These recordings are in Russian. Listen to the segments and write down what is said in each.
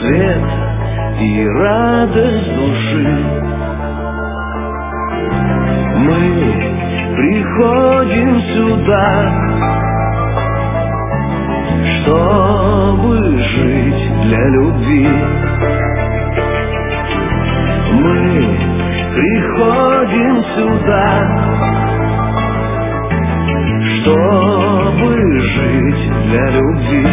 свет и радость души. Мы приходим сюда, чтобы жить для любви. Мы приходим сюда, чтобы жить для любви.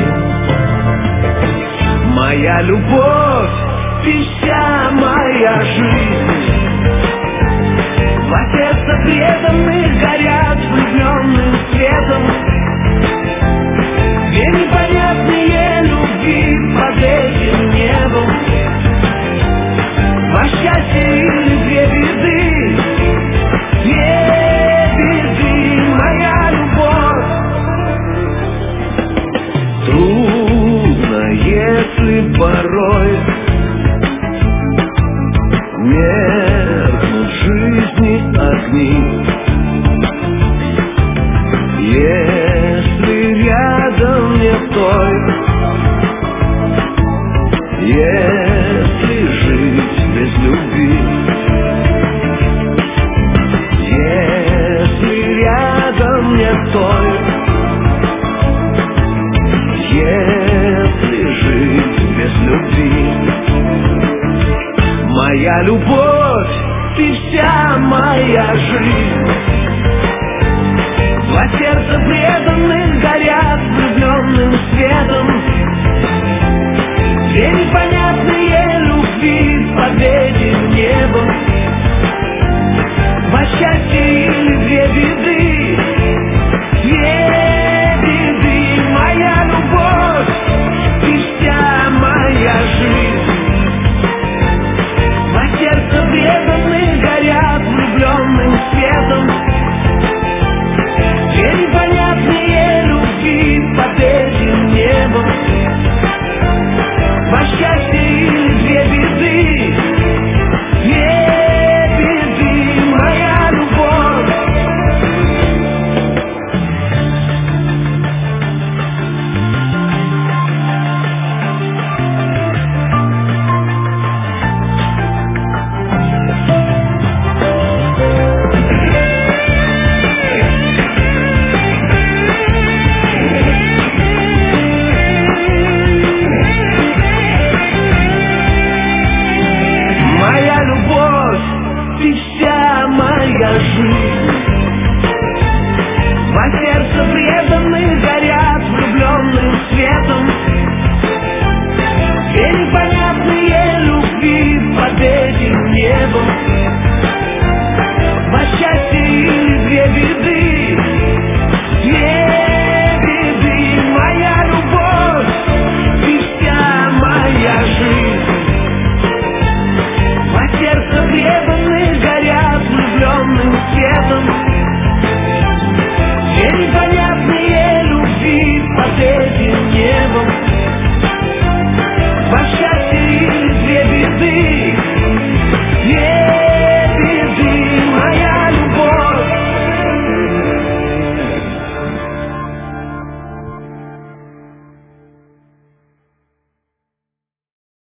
Моя любовь, ты вся моя жизнь. Два сердца преданных горят влюбленным светом. Две непонятные любви под этим небом. Два счастья или две беды, две беды, моя любовь. Трудно, если порой меркнут в жизни огни, если рядом нет той, если жить без любви, если рядом нет той, если жить без любви. Моя любовь, ты вся моя жизнь. Два сердца преданных горят влюбленным светом. Две непонятные любви под